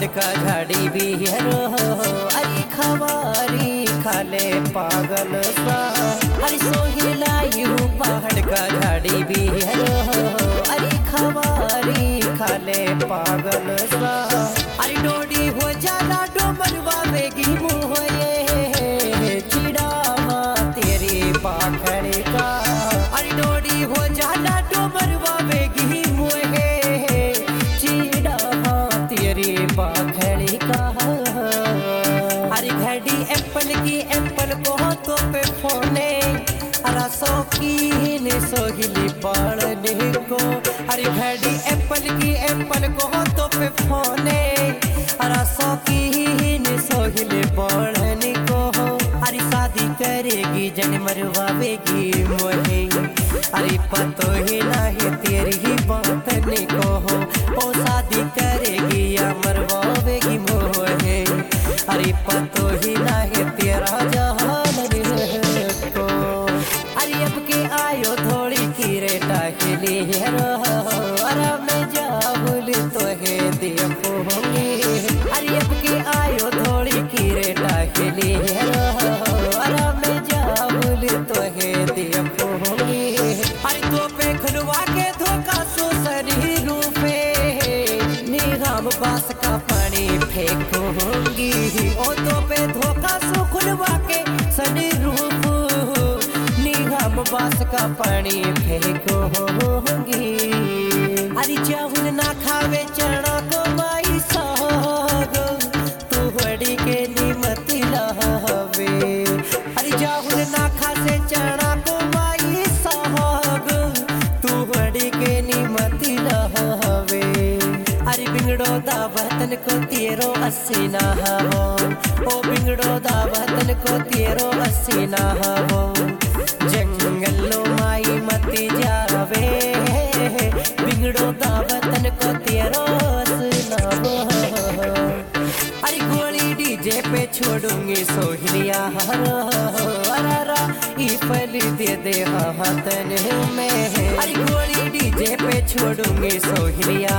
पहाड़ का झाड़ी भी हरो अरे खवारी खाले पागल सा अरे सोहिलायू पहाड़ का झाड़ी भी हरो अरे खवारी खाले पागल सा अरे डोडी हो जाला डोमरवा वेगी मुँह ये चिड़ावा तेरी पाखड़ का अरे डोडी हो जाला डोमरवा वेगी मुँह चिड़ावा तेरी पाखड़ का अरे घड़ी एप्पल की एप्पल को तो पे फोने रसों की ने सोहिली पढ़ने को अरे घड़ी एप्पल की एप्पल को तो पे फोने रसों की ने सोहिली पढ़ने को अरे शादी करेगी जन मरवावेगी मोहे अरे पतो ही नहीं तेरी ही बात ने को ओ शादी करेगी या मरवावेगी मोहे अरे पतो ही नहीं तेरा जहान को अरे अब के आयो थोड़ी की रेटा के लिए अरे मैं जाऊल तो है देखोगे अरे अब के आयो थोड़ी की रेटा के लिए अरे मैं जाऊल तो है देखोगे अरे तो पे खुलवा के धोखा सो शरीर पे निगाम बास का पानी फेंकूंगी ओ तो पे धोखा सो खुलवा के शरीर निगाम बास का पानी फेंकूंगी अरे चावल ना खावे चना को माई साग तू बड़ी के निमती लहवे अरे चावल ना खा से चना को माई साग तू बड़ी के निमती लहवे अरे बिगड़ो दावतन को तेरो अस्सी ना हो ओ बिगड़ो दावतन को तेरो अस्सी ना हो जंगलो माई मती जावे बिगड़ो दावतन को तेरो अस्सी ना हो अरे गोली डीजे पे छोड़ूंगी सोहलिया अरारा ई पल दे दे हाथन में अरे गोली डीजे पे छोड़ूंगी सोहलिया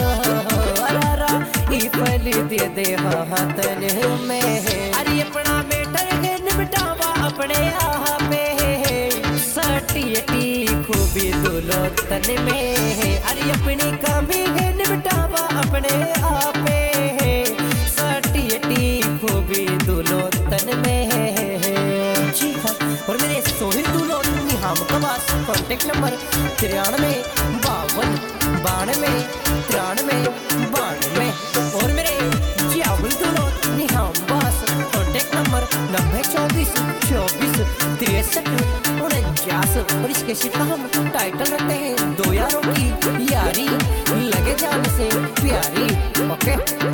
अरारा ई पल दे दे हाथन में अरे अपना बेटर के निपटावा अपने आहा पे सटियटी खूबी दुलो तन में अरे अपनी कमी है निपटावा अपने आपे सटियटी खूबी दुलो तन में जी हाँ और मेरे सोहिल दुलो निहाम का पास कॉन्टेक्ट नंबर 93 92 93 92 और मेरे जावल दुलो निहाम पास कॉन्टेक्ट नंबर 90 24 24 63 और इसके शिका हम टाइटल रखते हैं दो यारों की यारी लगे जान से प्यारी ओके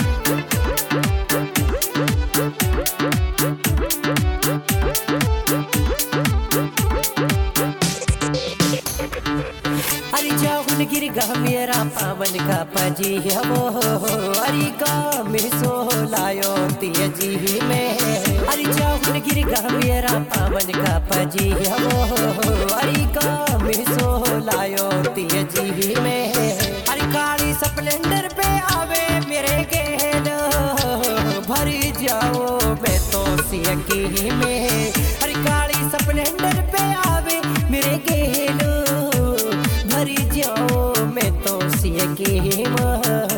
अरे जाहुल गिर गा मेरा पावन का पजी है वो अरे गा में सो लायो तियजी में अरे जाहुल गिर गा मेरा पावन का पजी है वो अरे गा में सो लायो तियजी में अरे काली स्प्लेंडर पे आवे मेरे गेल भरी जाओ मैं तो सियकी में अरे काली स्प्लेंडर पे आवे मेरे गेल भरी जाओ मैं तो सियकी में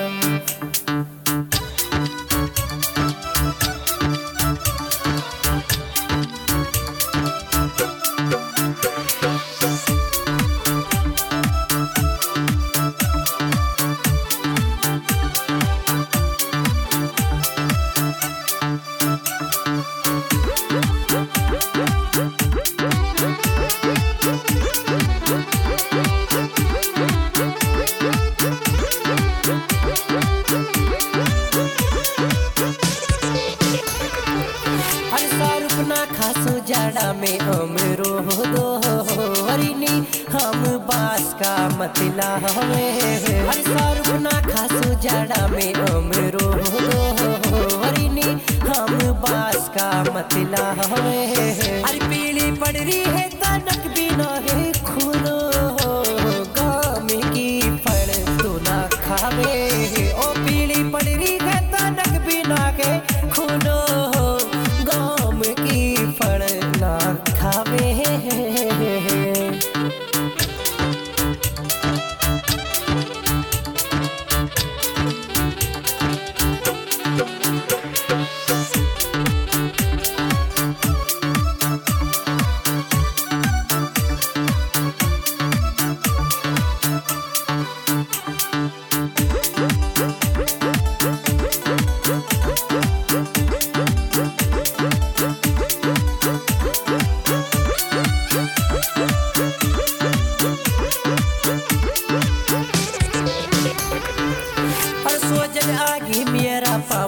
जाड़ा में अमरो दो हरिनी हम बास का मतला हमें अरे सारू ना खासू जाड़ा में अमरो दो हरिनी हम बास का मतला हमें अरे पीली पड़ रही है तनक भी ना है खूनो गाम की फल तो ना खावे ओ पीली पड़ रही है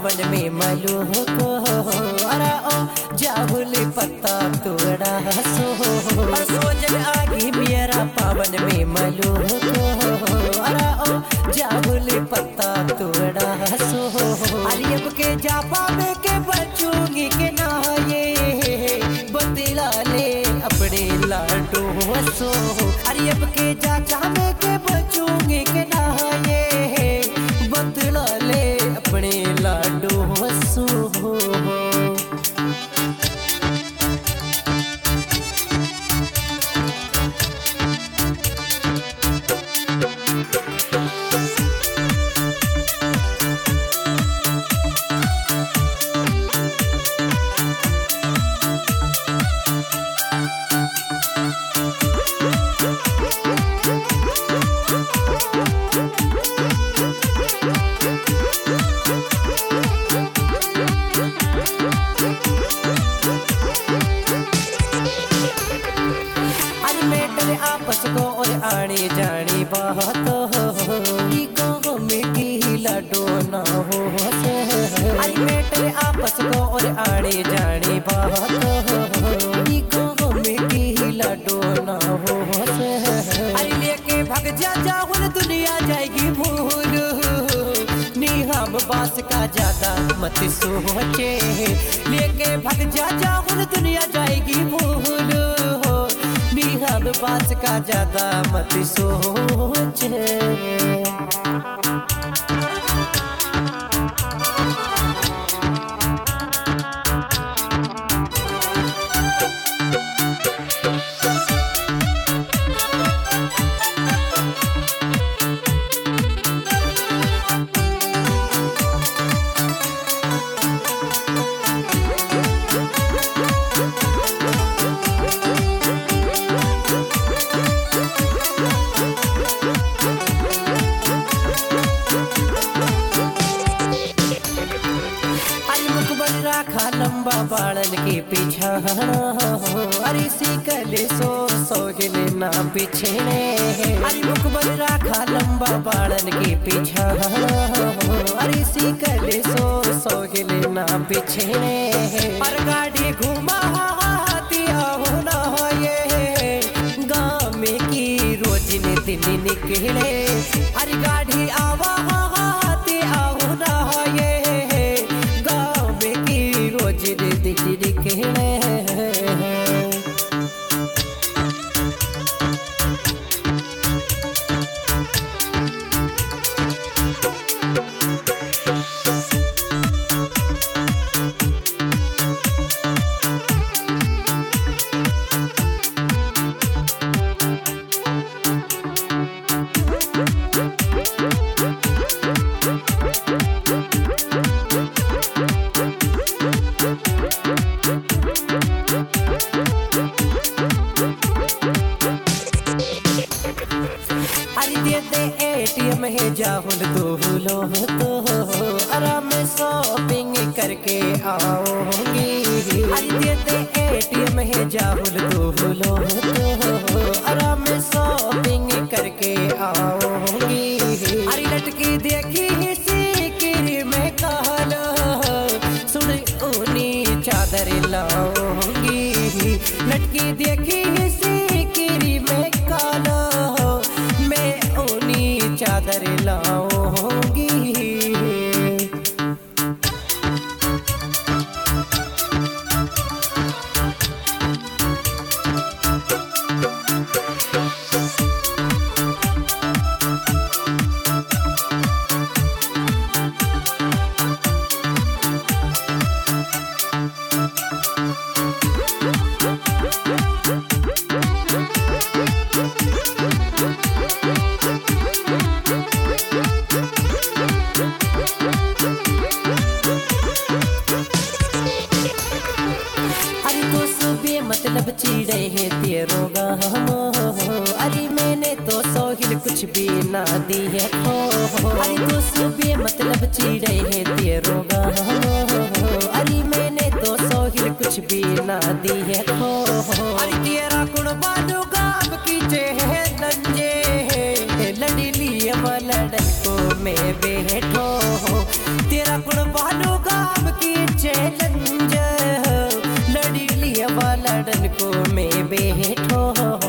पावन में मलूह को अरे ओ जाहुली पत्ता तोड़ा सोजन आगी मेरा पावन में मलूह को अरे ओ जाहुली पत्ता तोड़ा अरियब के जापा में के बचूंगी के नहाये बदला ले अपने लाडो हसो अरियब के चाचा में के बचूंगी के नहाये बदला ले अपने लाडो हसो आपस को और आने जाने बात हो मिट्टी लाडो ना हो अरे मेटरे आपस को और आने जाने बात हो मिट्टी लाडो ना हो अरे लेके भग जा जाहुल दुनिया जाएगी भूल निहाम बास का ज्यादा मत सोचे लेके भग जा जाहुल दुनिया जाएगी भूल निहाम बास का ज्यादा मत सोचे राखा लंबा बाड़न के पीछा अरे सीकले सो गिले ना पिछड़े अरे मुकबल राखा लंबा बाड़न के पीछा अरे सीकले सो गिले ना पिछड़े पर गाड़ी घुमा हो ना ये गाँव में की रोज ने दिन निकले अरे गाड़ी आवा आओ ना ये रोज दिखने एटीएम है जाहुल दोलो तो आराम में शॉपिंग करके आओगी अरे देते एटीएम है जाहुल दोलो तो आराम में शॉपिंग करके आओगी अरे लटकी देखी सिकिर में कहलो सुन ऊनी चादर लाऊंगी लटकी देखी सिकिर में कहलो चादर लाऊंगी मतलब चिड़े है तेरो गाम अरे मैंने तो सोहिल कुछ भी ना दी है अरे तो सुबह मतलब चिड़े है तेरो गाम अरे मैंने तो सोहिल कुछ भी ना दी है अरे तेरा कुर्बानो गाम की है नंजे लड़ी लिए लड़को में बैठो तेरा कुर्बानो चैलेंज लड़ी लिया लड़न को मैं बैठो।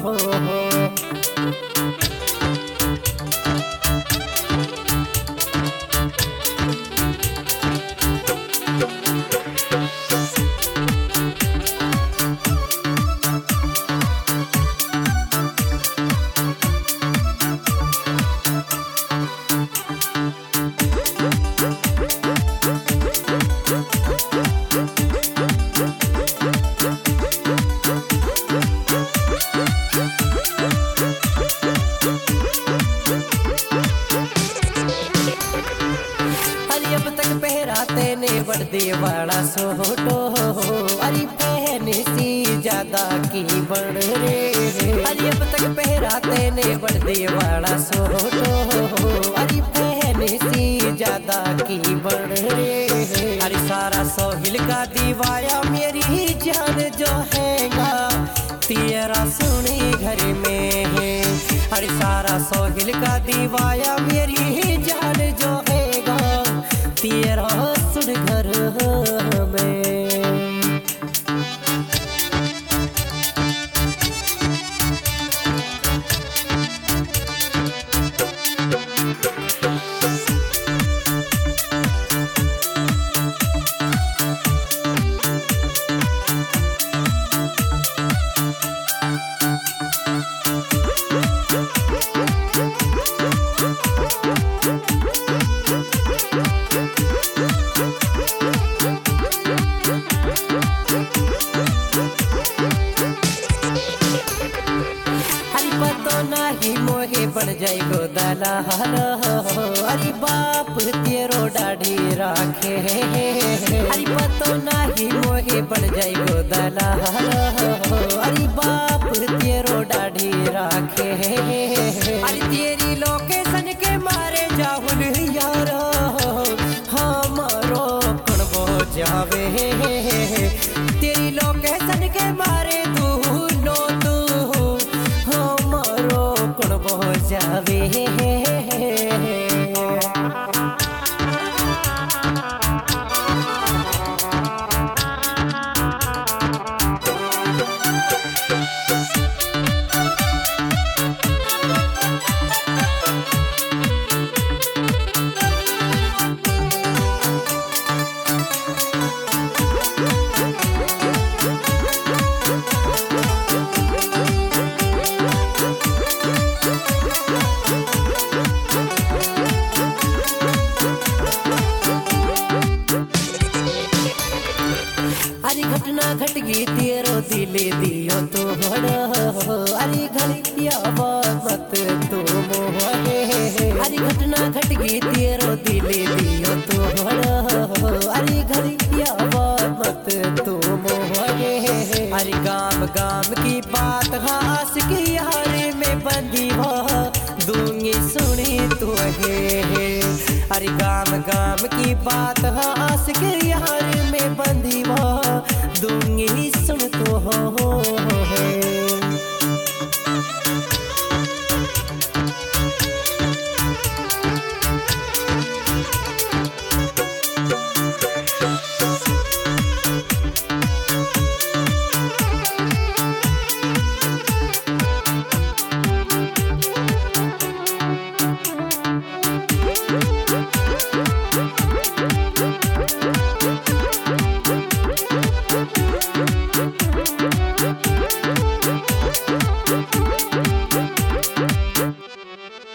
अब तक पहराते ने वर्दी वाला सोटो, अरे पहने सी ज्यादा की बढ़ रे। अरे अब तक पहराते ने वर्दी वाला सोटो, अरे पहने सी ज्यादा की बढ़ रे। अरे सारा सोहिल का दीवाया मेरी जान जो हैगा तेरा सुनी घर में है। अरे सारा सोहिल का दीवाया मेरी जान जो हैगा तेरा सुन घर में। नाही मोहे बन जाए गो दलाल, अरे बाप तेरो डाढ़ी राखे। अरे पतो नाही मोहे बन जाए गो दलाल, अरे बाप तेरो डाढ़ी राखे। अरे तेरी लोकेशन के मारे जाहुल यार हमारो कड़बो जावे। तेरी लोकेशन के मारे दूनो तू हमारो कड़बो जावे। अरे घटना घट गई तेरो दिले दियो तो बड़ा, अरे घलिया मत तो मोहरे। अरे घटना घट गई तेरो दिले दियो तो बड़ा, अरे घलिया मत तो मोहरे। अरे गाम गाम की बात हास की हारे में बंदी हो दूंगी सुनी तो है। अरे गाम गाम की बात हास के यार में बंदी दूंगी सुन तो हो।